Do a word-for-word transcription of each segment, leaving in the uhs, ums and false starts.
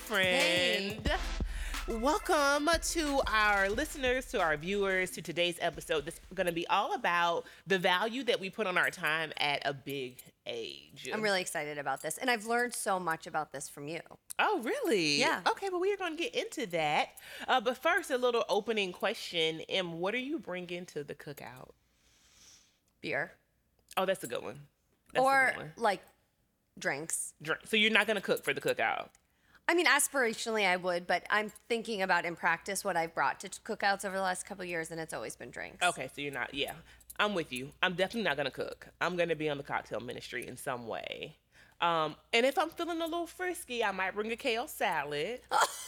friend. Hey. Welcome to our listeners, to our viewers, to today's episode. This is going to be all about the value that we put on our time at a big age. I'm really excited about this, and I've learned so much about this from you. Oh, really? Yeah. Okay, well, we are going to get into that. Uh, but first, a little opening question. Em, what are you bringing to the cookout? Beer. Oh, that's a good one. That's or, a good one. like, drinks. Drink. So you're not going to cook for the cookout? I mean, aspirationally, I would, but I'm thinking about in practice what I've brought to cookouts over the last couple of years, and it's always been drinks. Okay, so you're not, yeah. I'm with you. I'm definitely not going to cook. I'm going to be on the cocktail ministry in some way. Um, and if I'm feeling a little frisky, I might bring a kale salad.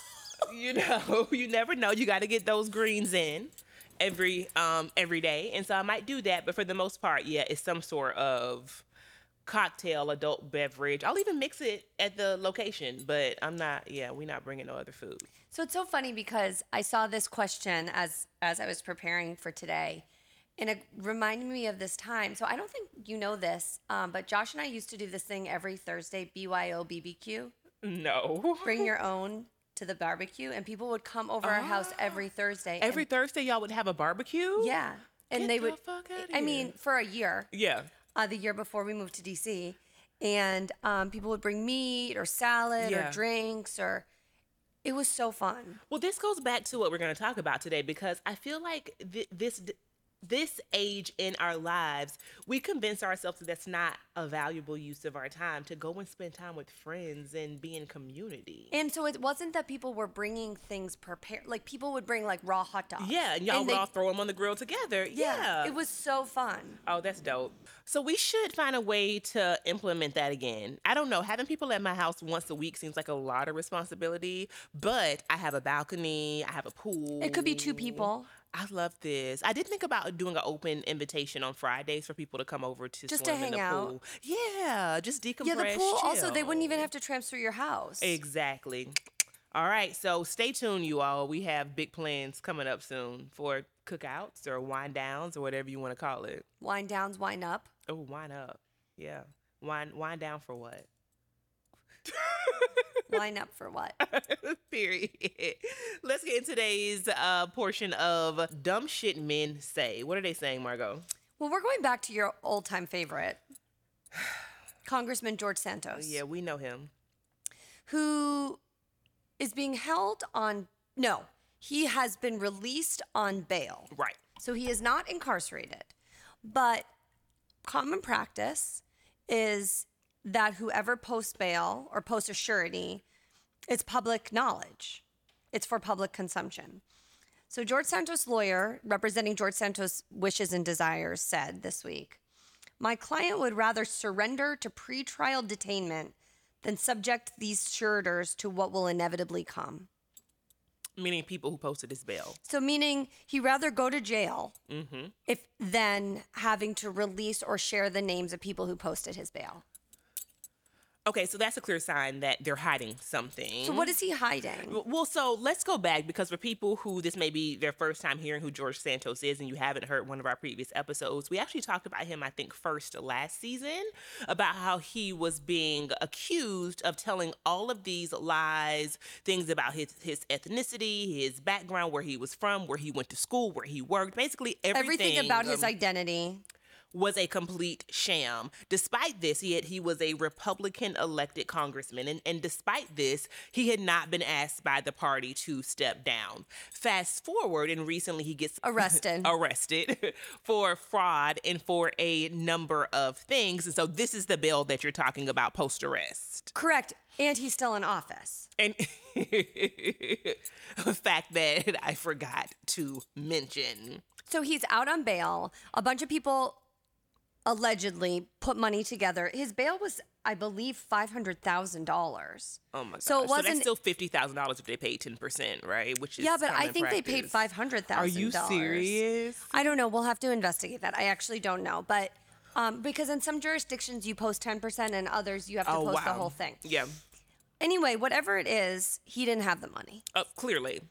You know, you never know. You got to get those greens in every um, every day. And so I might do that. But for the most part, yeah, it's some sort of cocktail, adult beverage. I'll even mix it at the location. But I'm not, yeah, we're not bringing no other food. So it's so funny because I saw this question as as I was preparing for today. And it reminded me of this time. So I don't think you know this, um, but Josh and I used to do this thing every Thursday, B Y O B B Q. No. Bring your own to the barbecue, and people would come over our house every Thursday. Every and, Thursday, y'all would have a barbecue? Yeah. And Get they the would, fuck outta I here. mean, for a year, Yeah. uh, the year before we moved to D C. And um, people would bring meat or salad Yeah. or drinks, or it was so fun. Well, this goes back to what we're going to talk about today, because I feel like th- this this age in our lives, we convince ourselves that that's not a valuable use of our time to go and spend time with friends and be in community. And so it wasn't that people were bringing things prepared. Like, people would bring, like, raw hot dogs. Yeah, and y'all would they- all throw them on the grill together. Yeah. It was so fun. Oh, that's dope. So we should find a way to implement that again. I don't know. Having people at my house once a week seems like a lot of responsibility, but I have a balcony. I have a pool. It could be two people. I love this. I did think about doing an open invitation on Fridays for people to come over to Just to swim in hang the out. pool. Yeah, just decompress. Yeah, the pool, also, they chill. wouldn't even have to transfer your house. Exactly. All right, so stay tuned, you all. We have big plans coming up soon for cookouts or wind downs or whatever you want to call it. Wine downs, wine up. Oh, wine up. Yeah. Wine wine down for what? Wine up for what? Period. Let's get into today's uh, portion of Dumb Shit Men Say. What are they saying, Margot? Well, we're going back to your old-time favorite, Congressman George Santos. Yeah, we know him. Who is being held on, no, he has been released on bail. Right. So he is not incarcerated. But common practice is that whoever posts bail or posts a surety, it's public knowledge. It's for public consumption. So George Santos' lawyer, representing George Santos' wishes and desires, said this week, "My client would rather surrender to pretrial detainment than subject these suretors to what will inevitably come." Meaning people who posted his bail. So meaning he'd rather go to jail Mm-hmm. if than having to release or share the names of people who posted his bail. Okay, so that's a clear sign that they're hiding something. So what is he hiding? Well, so let's go back, because for people who this may be their first time hearing who George Santos is and you haven't heard one of our previous episodes, we actually talked about him, I think, first last season, about how he was being accused of telling all of these lies, things about his, his ethnicity, his background, where he was from, where he went to school, where he worked, basically everything. Everything about his um, identity. was a complete sham. Despite this, he had, he was a Republican elected congressman, and, and despite this, he had not been asked by the party to step down. Fast forward, and recently he gets Arrested. arrested for fraud and for a number of things. And so this is the bill that you're talking about post-arrest. Correct. And he's still in office. And a fact that I forgot to mention. So he's out on bail. A bunch of people allegedly put money together. His bail was, I believe, five hundred thousand dollars. Oh my god! So it So wasn't. that's still fifty thousand dollars if they paid ten percent, right? Which is yeah, but I common think they paid practice. five hundred thousand Are you dollars. serious? I don't know. We'll have to investigate that. I actually don't know, but um, because in some jurisdictions you post ten percent, and others you have to Oh post the wow! whole thing. Yeah. Anyway, whatever it is, he didn't have the money. Uh, clearly.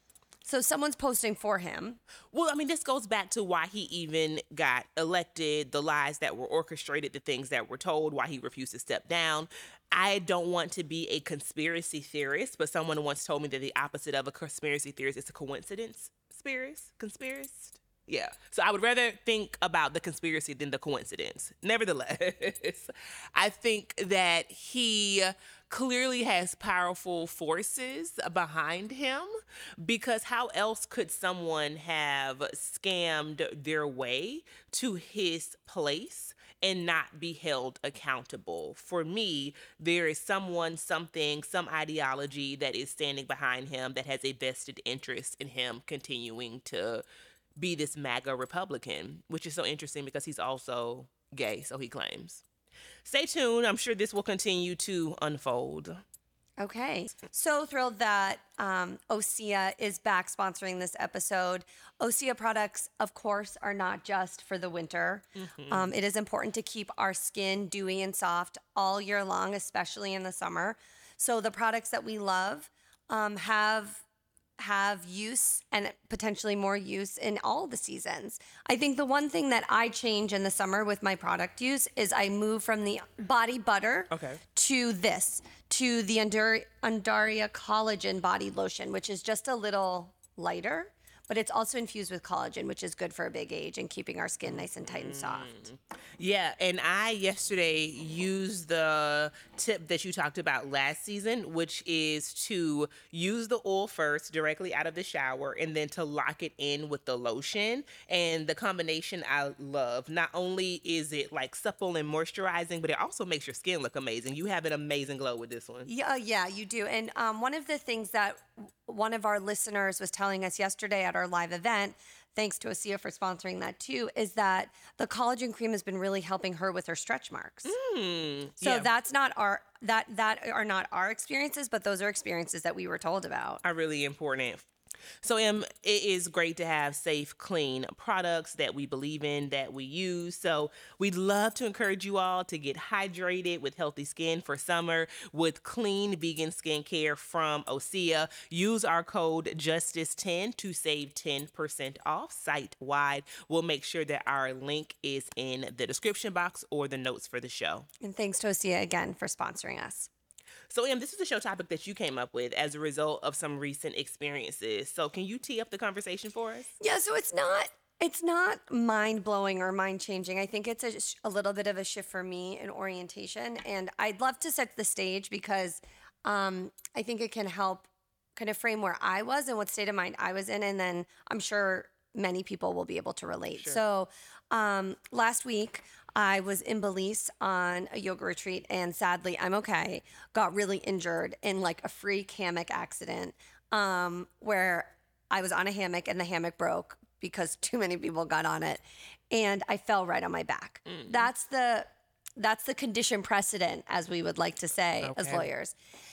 So someone's posting for him. Well, I mean, this goes back to why he even got elected, the lies that were orchestrated, the things that were told, why he refused to step down. I don't want to be a conspiracy theorist, but someone once told me that the opposite of a conspiracy theorist is a coincidence. Spirist? Conspirist? Yeah. So I would rather think about the conspiracy than the coincidence. Nevertheless, I think that he clearly has powerful forces behind him, because how else could someone have scammed their way to his place and not be held accountable? For me, there is someone, something, some ideology that is standing behind him that has a vested interest in him continuing to be this MAGA Republican, which is so interesting because he's also gay, so he claims. Stay tuned. I'm sure this will continue to unfold. Okay. So thrilled that um, Osea is back sponsoring this episode. Osea products, of course, are not just for the winter. Mm-hmm. Um, it is important to keep our skin dewy and soft all year long, especially in the summer. So the products that we love um, have have use and potentially more use in all the seasons. I think the one thing that I change in the summer with my product use is I move from the body butter okay. to this, to the Undaria, Undaria Collagen Body Lotion, which is just a little lighter, but it's also infused with collagen, which is good for a big age and keeping our skin nice and tight and soft. Yeah, and I yesterday used the tip that you talked about last season, which is to use the oil first directly out of the shower and then to lock it in with the lotion. And the combination I love. Not only is it like supple and moisturizing, but it also makes your skin look amazing. You have an amazing glow with this one. Yeah, yeah, you do. And um, one of the things that one of our listeners was telling us yesterday at our live event, thanks to Osea for sponsoring that too, is that the collagen cream has been really helping her with her stretch marks. Mm, so yeah. that's not our that that are not our experiences, but those are experiences that we were told about. Are really important. So, Em, it is great to have safe, clean products that we believe in, that we use. So we'd love to encourage you all to get hydrated with healthy skin for summer with clean vegan skincare from Osea. Use our code Justice ten to save ten percent off site-wide. We'll make sure that our link is in the description box or the notes for the show. And thanks to Osea again for sponsoring us. So, Em, this is a show topic that you came up with as a result of some recent experiences. So can you tee up the conversation for us? Yeah, so it's not it's not mind-blowing or mind-changing. I think it's a, a little bit of a shift for me in orientation. And I'd love to set the stage because um, I think it can help kind of frame where I was and what state of mind I was in. And then I'm sure many people will be able to relate. Sure. So um, last week, I was in Belize on a yoga retreat, and sadly, I'm okay, got really injured in like a freak hammock accident um, where I was on a hammock and the hammock broke because too many people got on it, and I fell right on my back. Mm. That's the that's the condition precedent, as we would like to say okay. as lawyers.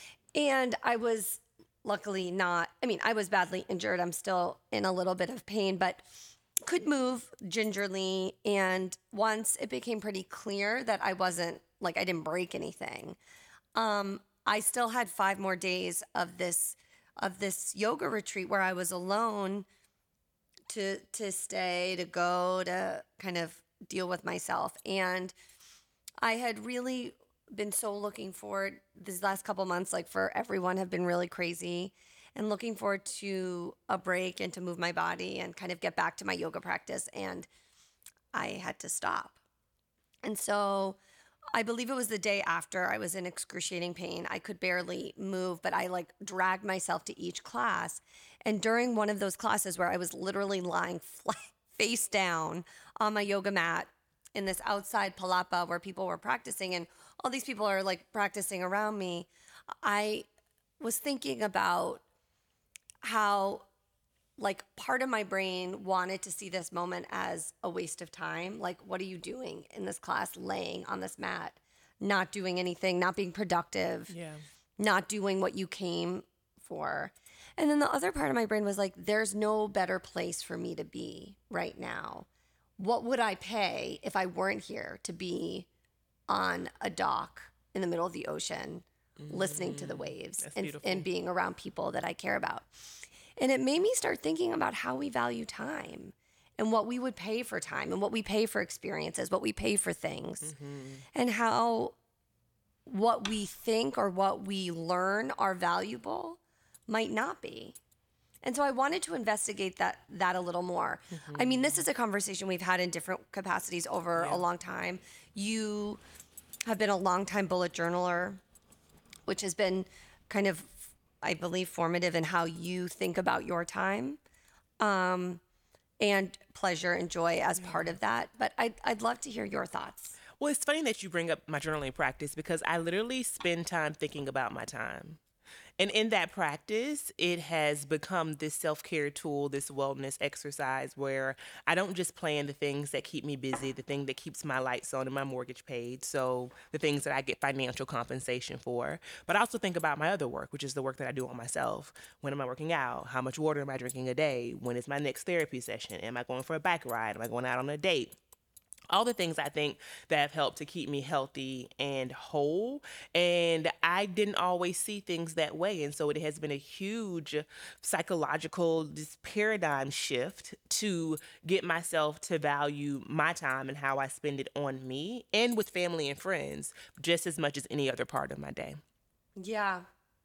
And I was luckily not, I mean, I was badly injured. I'm still in a little bit of pain, but could move gingerly. And once it became pretty clear that I wasn't, like I didn't break anything, um, I still had five more days of this of this yoga retreat where I was alone to to stay, to go, to kind of deal with myself. And I had really been so looking forward, these last couple months, like for everyone, have been really crazy, and looking forward to a break and to move my body and kind of get back to my yoga practice. And I had to stop. And so I believe it was the day after, I was in excruciating pain. I could barely move, but I like dragged myself to each class. And during one of those classes where I was literally lying flat, face down on my yoga mat in this outside palapa where people were practicing, and all these people are like practicing around me, I was thinking about how like part of my brain wanted to see this moment as a waste of time. Like, what are you doing in this class, laying on this mat, not doing anything, not being productive, yeah, not doing what you came for? And then the other part of my brain was like, there's no better place for me to be right now. What would I pay if I weren't here to be on a dock in the middle of the ocean, mm, listening to the waves and, and being around people that I care about? And it made me start thinking about how we value time and what we would pay for time and what we pay for experiences, what we pay for things, mm-hmm. and how what we think or what we learn are valuable might not be. And so I wanted to investigate that that a little more. Mm-hmm. I mean, this is a conversation we've had in different capacities over yeah. a long time. You have been a longtime bullet journaler, which has been kind of, I believe, formative in how you think about your time, um, and pleasure and joy as yeah. part of that. But I'd, I'd love to hear your thoughts. Well, it's funny that you bring up my journaling practice because I literally spend time thinking about my time. And in that practice, it has become this self-care tool, this wellness exercise where I don't just plan the things that keep me busy, the thing that keeps my lights on and my mortgage paid, so the things that I get financial compensation for, but I also think about my other work, which is the work that I do on myself. When am I working out? How much water am I drinking a day? When is my next therapy session? Am I going for a bike ride? Am I going out on a date? All the things I think that have helped to keep me healthy and whole. And I didn't always see things that way. And so it has been a huge psychological this paradigm shift to get myself to value my time and how I spend it on me and with family and friends just as much as any other part of my day. Yeah.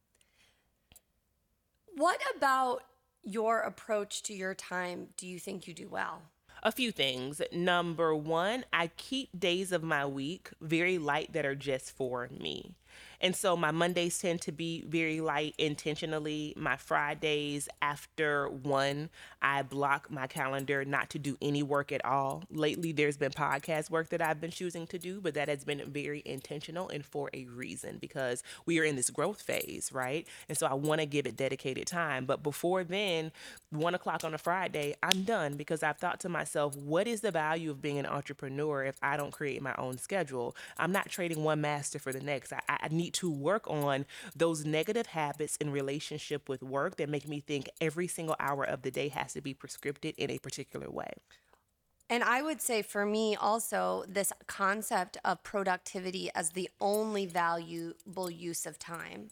What about your approach to your time do you think you do well? A few things. Number one, I keep days of my week very light that are just for me. And so my Mondays tend to be very light intentionally. My Fridays after one, I block my calendar not to do any work at all. Lately, there's been podcast work that I've been choosing to do, but that has been very intentional and for a reason because we are in this growth phase, right? And so I want to give it dedicated time. But before then, one o'clock on a Friday, I'm done because I've thought to myself, what is the value of being an entrepreneur if I don't create my own schedule? I'm not trading one master for the next. I, I need to work on those negative habits in relationship with work that make me think every single hour of the day has to be prescripted in a particular way. And I would say for me also, this concept of productivity as the only valuable use of time.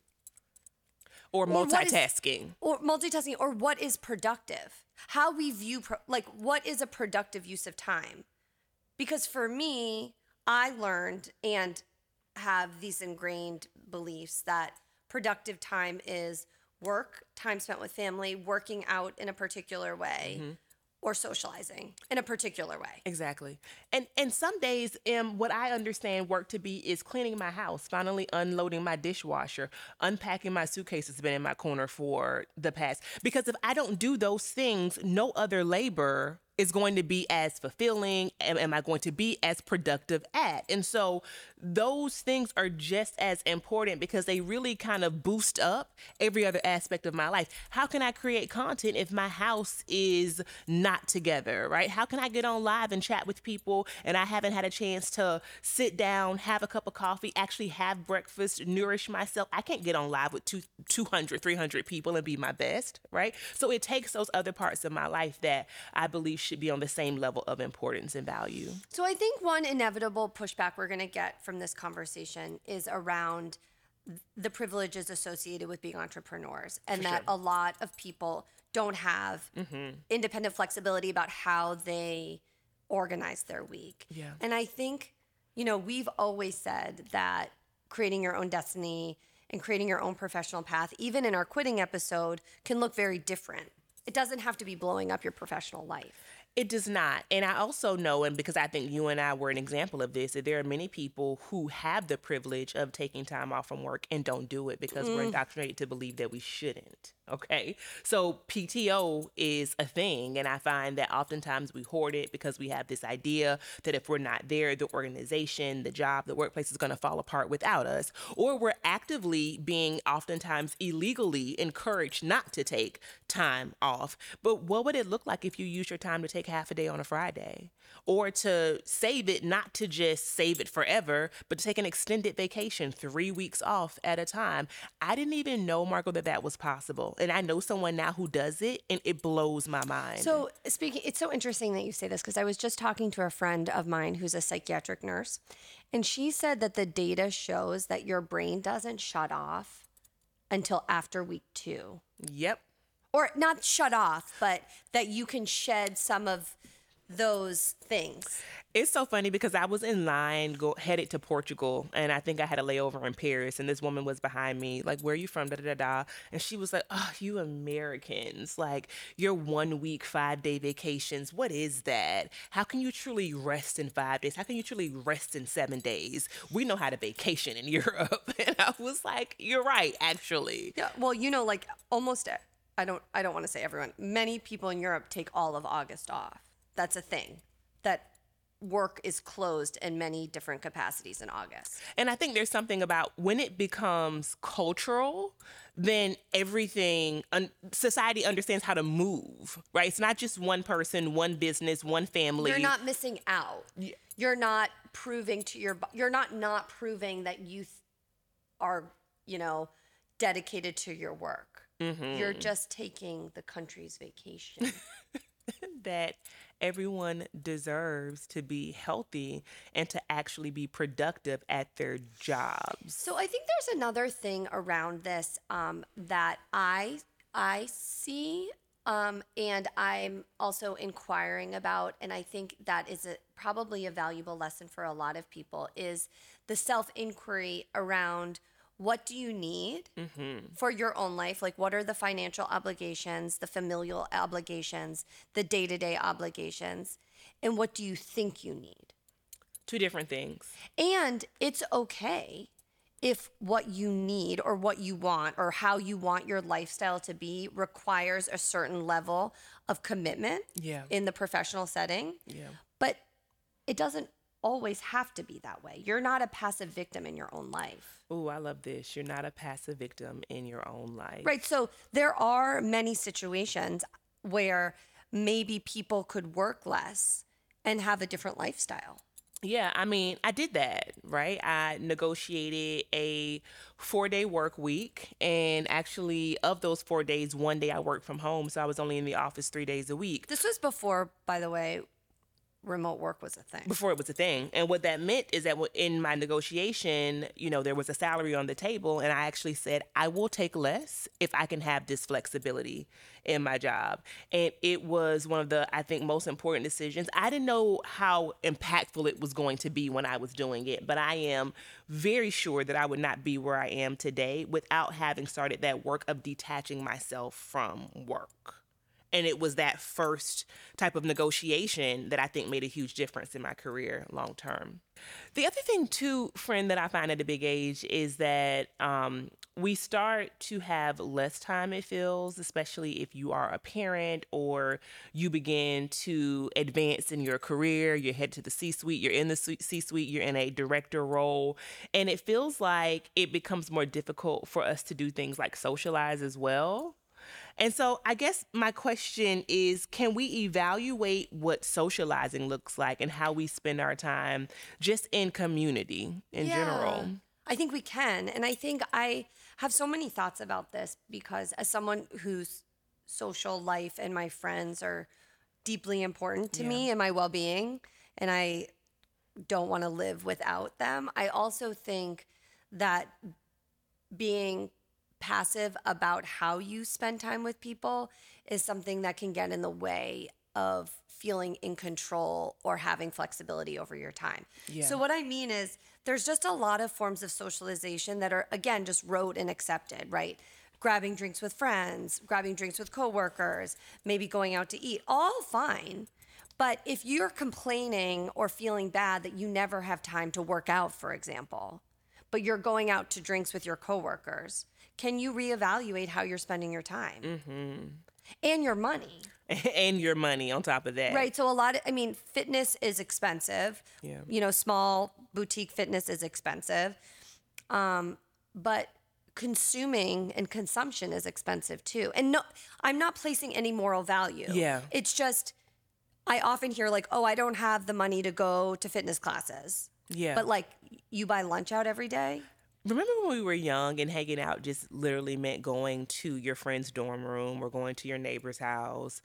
Or multitasking. Or, is, or multitasking, or what is productive? How we view, pro, like, what is a productive use of time? Because for me, I learned and have these ingrained beliefs that productive time is work, time spent with family, working out in a particular way, mm-hmm. or socializing in a particular way. Exactly. And and some days, um, what I understand work to be is cleaning my house, finally unloading my dishwasher, unpacking my suitcase that's been in my corner for the past. Because if I don't do those things, no other labor is going to be as fulfilling, am, am I going to be as productive at? And so those things are just as important because they really kind of boost up every other aspect of my life. How can I create content if my house is not together, right? How can I get on live and chat with people and I haven't had a chance to sit down, have a cup of coffee, actually have breakfast, nourish myself? I can't get on live with two, 200, three hundred people and be my best, right? So it takes those other parts of my life that I believe should be on the same level of importance and value. So I think one inevitable pushback we're going to get from this conversation is around the privileges associated with being entrepreneurs and For that sure. a lot of people don't have mm-hmm. independent flexibility about how they organize their week. Yeah. And I think, you know, we've always said that creating your own destiny and creating your own professional path, even in our quitting episode, can look very different. It doesn't have to be blowing up your professional life. It does not. And I also know, and because I think you and I were an example of this, that there are many people who have the privilege of taking time off from work and don't do it because mm. we're indoctrinated to believe that we shouldn't. Okay. So P T O is a thing. And I find that oftentimes we hoard it because we have this idea that if we're not there, the organization, the job, the workplace is going to fall apart without us. Or we're actively being oftentimes illegally encouraged not to take time off. But what would it look like if you use your time to take half a day on a Friday? Or to save it, not to just save it forever, but to take an extended vacation, three weeks off at a time. I didn't even know, Margo, that that was possible. And I know someone now who does it, and it blows my mind. So speaking, it's so interesting that you say this because I was just talking to a friend of mine who's a psychiatric nurse, and she said that the data shows that your brain doesn't shut off until after week two. Yep. or not shut off, but that you can shed some of those things. It's so funny because I was in line go, headed to Portugal, and I think I had a layover in Paris, and this woman was behind me, like, where are you from, da da da da, and she was like, oh, you Americans, like, your one week, five day vacations, what is that? How can you truly rest in five days? How can you truly rest in seven days? We know how to vacation in Europe. And I was like, you're right, actually. Yeah, well, you know, like almost, I don't, I don't want to say everyone, many people in Europe take all of August off. That's a thing, that work is closed in many different capacities in August. And I think there's something about when it becomes cultural, then everything, un- society understands how to move, right? It's not just one person, one business, one family. You're not missing out. Yeah. You're not proving to your, you're not not proving that you th- are, you know, dedicated to your work. Mm-hmm. You're just taking the country's vacation. That everyone deserves to be healthy and to actually be productive at their jobs. So I think there's another thing around this um, that I I see um, and I'm also inquiring about, and I think that is a, probably a valuable lesson for a lot of people, is the self-inquiry around what do you need mm-hmm. for your own life? Like, what are the financial obligations, the familial obligations, the day-to-day obligations, and what do you think you need? Two different things. And it's okay if what you need or what you want or how you want your lifestyle to be requires a certain level of commitment yeah. in the professional setting. Yeah. But it doesn't always have to be that way. You're not a passive victim in your own life. Oh, I love this. You're not a passive victim in your own life. Right. So there are many situations where maybe people could work less and have a different lifestyle. Yeah, I mean, I did that, right? I negotiated a four-day work week, and actually, of those four days, one day I worked from home, so I was only in the office three days a week. This was before, by the way, remote work was a thing. Before it was a thing. And what that meant is that in my negotiation, you know, there was a salary on the table, and I actually said, I will take less if I can have this flexibility in my job. And it was one of the, I think, most important decisions. I didn't know how impactful it was going to be when I was doing it, but I am very sure that I would not be where I am today without having started that work of detaching myself from work. And it was that first type of negotiation that I think made a huge difference in my career long term. The other thing, too, friend, that I find at a big age is that um, we start to have less time, it feels, especially if you are a parent or you begin to advance in your career. You head to the C-suite, you're in the C-suite, you're in a director role. And it feels like it becomes more difficult for us to do things like socialize as well. And so I guess my question is, can we evaluate what socializing looks like and how we spend our time just in community in yeah, general? I think we can. And I think I have so many thoughts about this because as someone whose social life and my friends are deeply important to yeah. me and my well-being, and I don't want to live without them, I also think that being passive about how you spend time with people is something that can get in the way of feeling in control or having flexibility over your time. Yeah. So what I mean is there's just a lot of forms of socialization that are, again, just rote and accepted, right? Grabbing drinks with friends, grabbing drinks with coworkers, maybe going out to eat, all fine. But if you're complaining or feeling bad that you never have time to work out, for example, but you're going out to drinks with your coworkers, can you reevaluate how you're spending your time? Mm-hmm. And your money. And your money on top of that. Right. So a lot of, I mean, fitness is expensive. Yeah. You know, small boutique fitness is expensive. Um, but consuming and consumption is expensive too. And no, I'm not placing any moral value. Yeah. It's just, I often hear like, oh, I don't have the money to go to fitness classes. Yeah. But like, you buy lunch out every day? Remember when we were young and hanging out just literally meant going to your friend's dorm room or going to your neighbor's house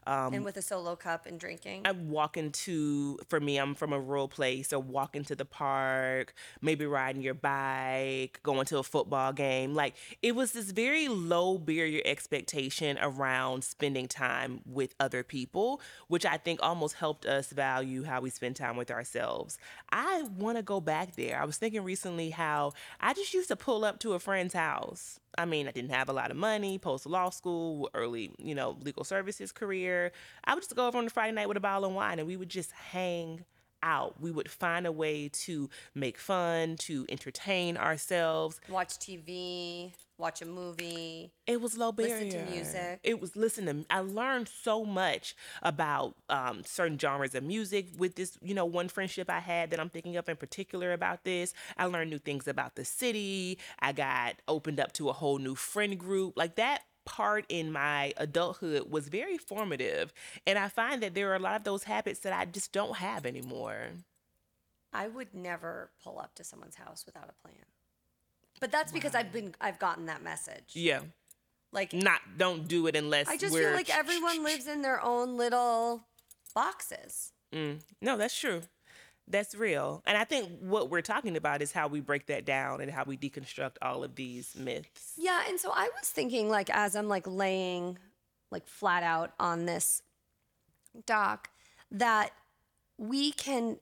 and with a solo cup and drinking. I walk into, for me, I'm from a rural place, so walk into the park, maybe riding your bike, going to a football game. Like, it was this very low barrier expectation around spending time with other people, which I think almost helped us value how we spend time with ourselves. I want to go back there. I was thinking recently how I just used to pull up to a friend's house. I mean, I didn't have a lot of money, post law school, early, you know, legal services career. I would just go over on a Friday night with a bottle of wine and we would just hang out. We would find a way to make fun, to entertain ourselves. Watch T V, watch a movie. It was low barrier. Listen to music. It was listen to. I learned so much about um, certain genres of music with this, you know, one friendship I had that I'm thinking of in particular about this. I learned new things about the city. I got opened up to a whole new friend group. Like that part in my adulthood was very formative. And I find that there are a lot of those habits that I just don't have anymore. I would never pull up to someone's house without a plan. But that's because I've been I've gotten that message. Yeah. Like Not don't do it unless I just we're... feel like everyone lives in their own little boxes. Mm. No, that's true. That's real. And I think what we're talking about is how we break that down and how we deconstruct all of these myths. Yeah, and so I was thinking, like, as I'm like laying like flat out on this doc, that we can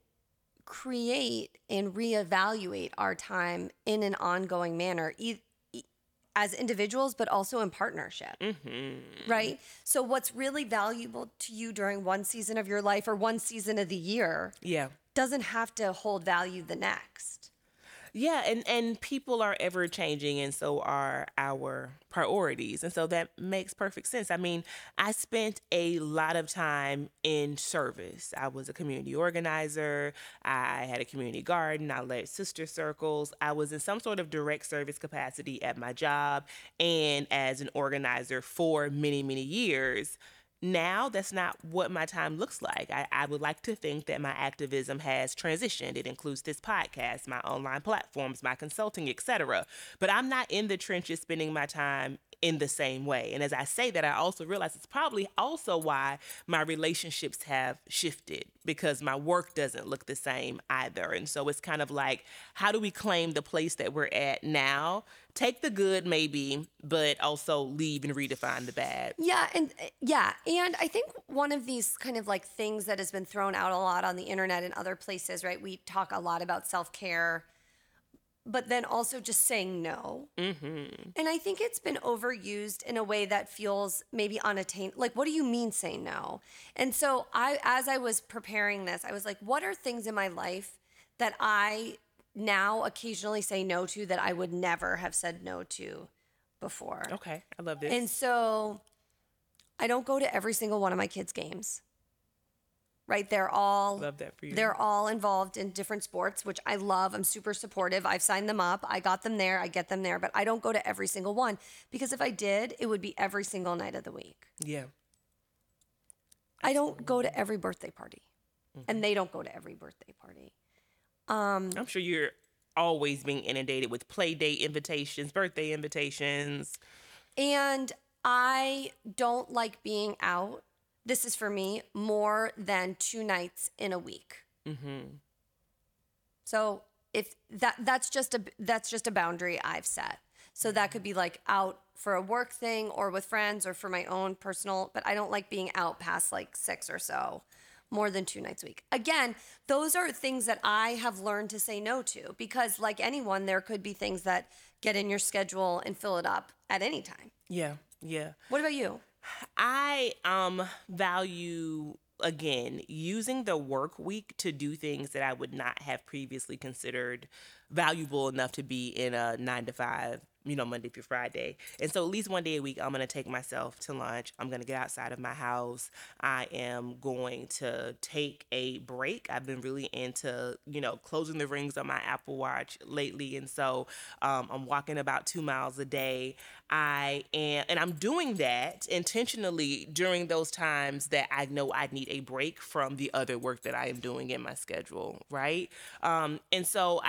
create and reevaluate our time in an ongoing manner, e- e- as individuals, but also in partnership. Mm-hmm. Right? So what's really valuable to you during one season of your life or one season of the year Yeah. doesn't have to hold value the next. Yeah, and, and people are ever changing, and so are our priorities. And so that makes perfect sense. I mean, I spent a lot of time in service. I was a community organizer. I had a community garden. I led sister circles. I was in some sort of direct service capacity at my job and as an organizer for many, many years. Now, that's not what my time looks like. I, I would like to think that my activism has transitioned. It includes this podcast, my online platforms, my consulting, et cetera. But I'm not in the trenches spending my time in the same way. And as I say that, I also realize it's probably also why my relationships have shifted, because my work doesn't look the same either. And so it's kind of like, how do we claim the place that we're at now? Take the good maybe, but also leave and redefine the bad. Yeah, and yeah, and I think one of these kind of like things that has been thrown out a lot on the internet and other places, right? We talk a lot about self-care, but then also just saying no. Mm-hmm. And I think it's been overused in a way that feels maybe unattainable. Like, what do you mean say no? And so I, as I was preparing this, I was like, what are things in my life that I now occasionally say no to that I would never have said no to before? Okay, I love this. And so I don't go to every single one of my kids' games. Right? They're all Love that for you. They're all involved in different sports, which I love. I'm super supportive. I've signed them up. I got them there. I get them there, but I don't go to every single one because if I did, it would be every single night of the week. Yeah. I don't go to every birthday party. Mm-hmm. And they don't go to every birthday party. Um, I'm sure you're always being inundated with play date invitations, birthday invitations. And I don't like being out. This is for me more than two nights in a week. Mm-hmm. So if that that's just a that's just a boundary I've set. So that could be like out for a work thing or with friends or for my own personal, but I don't like being out past like six or so, more than two nights a week. Again, those are things that I have learned to say no to because like anyone, there could be things that get in your schedule and fill it up at any time. Yeah, yeah. What about you? I um value, again, using the work week to do things that I would not have previously considered valuable enough to be in a nine to five, you know, Monday through Friday. And so at least one day a week, I'm going to take myself to lunch. I'm going to get outside of my house. I am going to take a break. I've been really into, you know, closing the rings on my Apple Watch lately. And so um, I'm walking about two miles a day. I am, and I'm doing that intentionally during those times that I know I need a break from the other work that I am doing in my schedule, right? Um, and so I think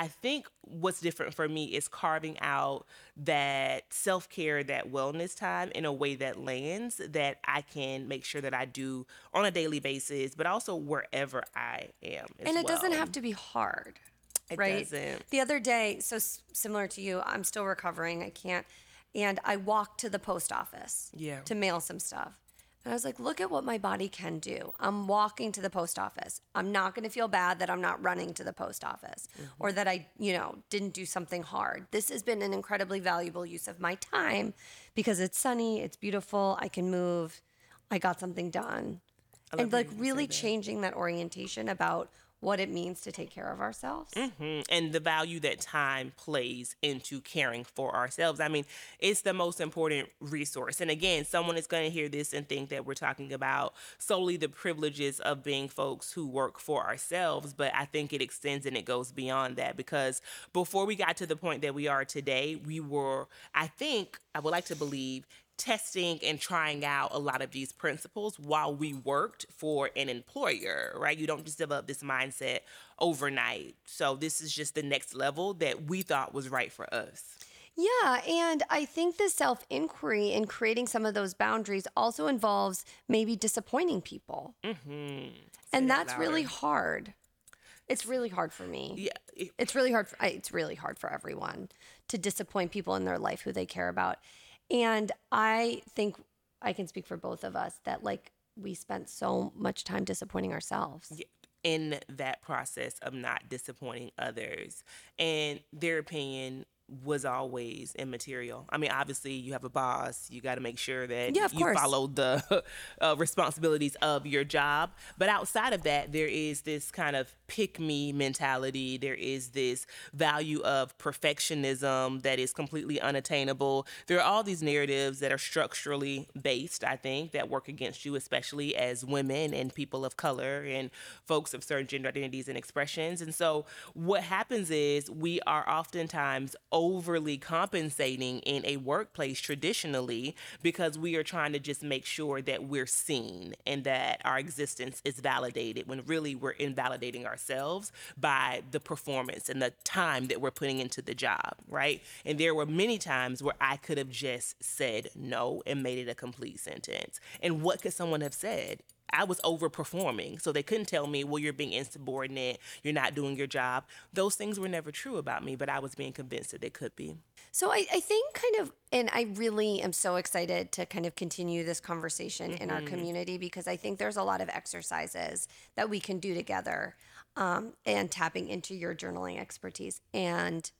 what's different for me is carving out that self-care, that wellness time in a way that lands, that I can make sure that I do on a daily basis, but also wherever I am as And it well. doesn't have to be hard, It right? doesn't. The other day, so s- similar to you, I'm still recovering. I can't. And I walked to the post office Yeah. to mail some stuff. And I was like, look at what my body can do. I'm walking to the post office. I'm not going to feel bad that I'm not running to the post office or that I, you know, didn't do something hard. This has been an incredibly valuable use of my time because it's sunny, it's beautiful, I can move, I got something done. love And like hearing you say really that. changing that orientation about what it means to take care of ourselves. Mhm. And the value that time plays into caring for ourselves. I mean, it's the most important resource. And again, someone is going to hear this and think that we're talking about solely the privileges of being folks who work for ourselves. But I think it extends and it goes beyond that, because before we got to the point that we are today, we were, I think, I would like to believe, testing and trying out a lot of these principles while we worked for an employer, right? You don't just develop this mindset overnight. So this is just the next level that we thought was right for us. Yeah, and I think the self inquiry and creating some of those boundaries also involves maybe disappointing people. Mm-hmm. And that's really hard. It's really hard for me. Yeah. It, It's really hard. For, I- it's really hard for everyone to disappoint people in their life who they care about. And I think I can speak for both of us that like we spent so much time disappointing ourselves. yeah, in that process of not disappointing others, and their opinion was always immaterial. I mean, obviously, you have a boss. You got to make sure that Yeah, of you course. follow the uh, responsibilities of your job. But outside of that, there is this kind of pick me mentality. There is this value of perfectionism that is completely unattainable. There are all these narratives that are structurally based, I think, that work against you, especially as women and people of color and folks of certain gender identities and expressions. And so what happens is we are oftentimes overly compensating in a workplace traditionally because we are trying to just make sure that we're seen and that our existence is validated, when really we're invalidating ourselves by the performance and the time that we're putting into the job, right? And there were many times where I could have just said no and made it a complete sentence. And what could someone have said? I was overperforming. So they couldn't tell me, well, you're being insubordinate, you're not doing your job. Those things were never true about me, but I was being convinced that they could be. So I, I think kind of, and I really am so excited to kind of continue this conversation in our community, because I think there's a lot of exercises that we can do together um, and tapping into your journaling expertise. And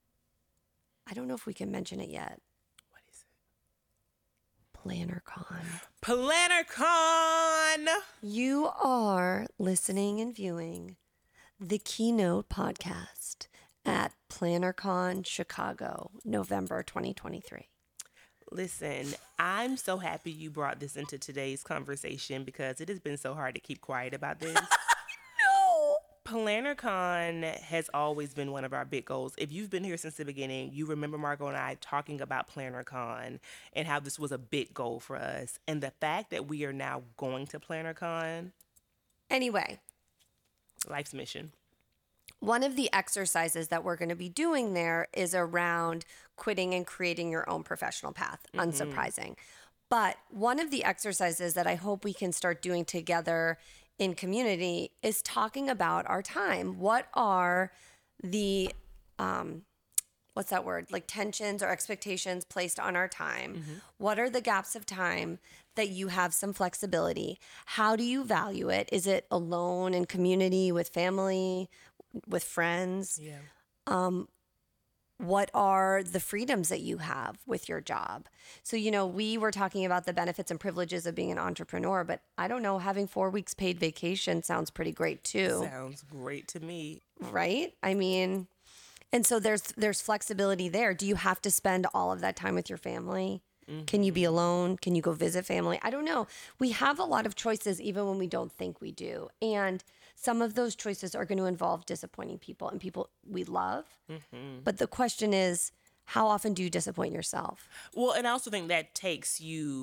I don't know if we can mention it yet. What is it? PlannerCon. PlannerCon! You are listening and viewing the Keynote podcast at PlannerCon Chicago, November twenty twenty-three. Listen, I'm so happy you brought this into today's conversation because it has been so hard to keep quiet about this. No! PlannerCon has always been one of our big goals. If you've been here since the beginning, you remember Margot and I talking about PlannerCon and how this was a big goal for us. And the fact that we are now going to PlannerCon, Anyway, life's mission. one of the exercises that we're going to be doing there is around quitting and creating your own professional path. Unsurprising. But one of the exercises that I hope we can start doing together in community is talking about our time. What are the, um, what's that word? Like tensions or expectations placed on our time? What are the gaps of time that you have some flexibility? How do you value it? Is it alone, in community, with family, with friends? Yeah. What are the freedoms that you have with your job? So, you know, we were talking about the benefits and privileges of being an entrepreneur, but I don't know, having four weeks paid vacation sounds pretty great too, Sounds great to me. right? I mean, and so there's there's flexibility there. Do you have to spend all of that time with your family? Can you be alone? Can you go visit family? I don't know. We have a lot of choices even when we don't think we do. And some of those choices are going to involve disappointing people and people we love. But the question is, how often do you disappoint yourself? Well, and I also think that takes you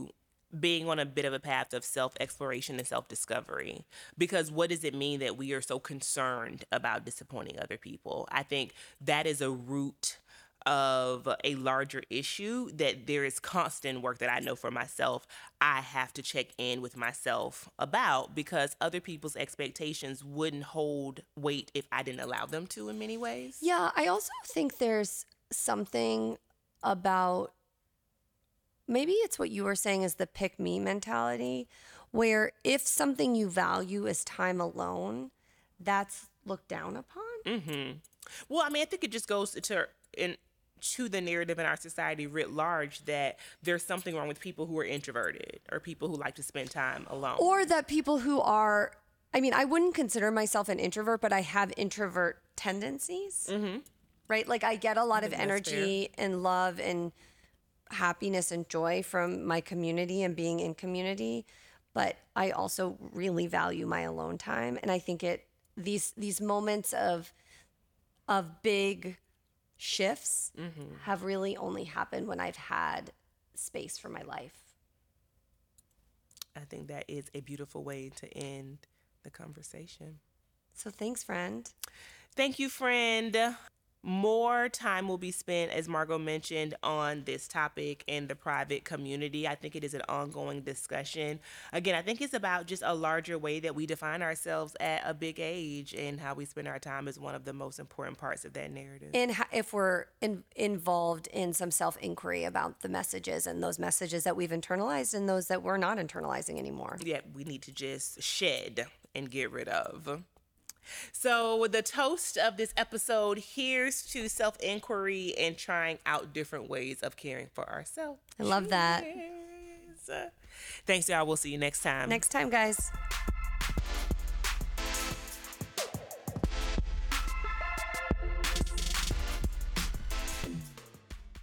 being on a bit of a path of self-exploration and self-discovery. Because what does it mean that we are so concerned about disappointing other people? I think that is a root of a larger issue, that there is constant work that I know for myself I have to check in with myself about, because other people's expectations wouldn't hold weight if I didn't allow them to in many ways. Yeah, I also think there's something about, maybe it's what you were saying is the pick me mentality, where if something you value is time alone, that's looked down upon. Mm-hmm. Well, I mean, I think it just goes to in to the narrative in our society writ large that there's something wrong with people who are introverted or people who like to spend time alone. Or that people who are, I mean, I wouldn't consider myself an introvert, but I have introvert tendencies, mm-hmm. right? Like I get a lot of that's energy and love and happiness and joy from my community and being in community, but I also really value my alone time. And I think it, these, these moments of, of big shifts mm-hmm. have really only happened when I've had space for my life. I think that is a beautiful way to end the conversation. So thanks, friend. Thank you, friend. More time will be spent, as Margot mentioned, on this topic in the private community. I think it is an ongoing discussion. Again, I think it's about just a larger way that we define ourselves at a big age, and how we spend our time is one of the most important parts of that narrative. And if we're in, involved in some self-inquiry about the messages, and those messages that we've internalized and those that we're not internalizing anymore. Yeah, we need to just shed and get rid of. So the toast of this episode, here's to self-inquiry and trying out different ways of caring for ourselves. I love that. Thanks, y'all. We'll see you next time. Next time, guys.